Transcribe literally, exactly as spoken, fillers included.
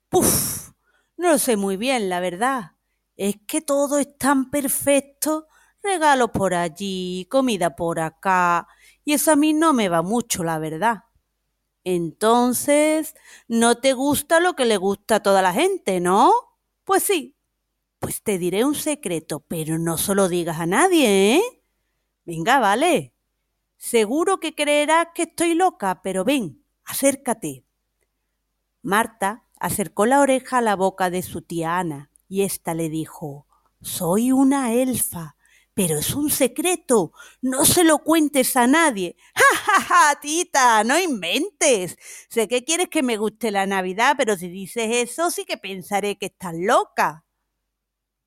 Puf, no lo sé muy bien, la verdad. Es que todo es tan perfecto. Regalos por allí, comida por acá. Y eso a mí no me va mucho, la verdad. Entonces, no te gusta lo que le gusta a toda la gente, ¿no? Pues sí, pues te diré un secreto, pero no se lo digas a nadie, ¿eh? Venga, vale. Seguro que creerás que estoy loca, pero ven, acércate. Marta acercó la oreja a la boca de su tía Ana y ésta le dijo: Soy una elfa, pero es un secreto, no se lo cuentes a nadie. ¡Ja, ja, ja, tita! No inventes. Sé que quieres que me guste la Navidad, pero si dices eso sí que pensaré que estás loca.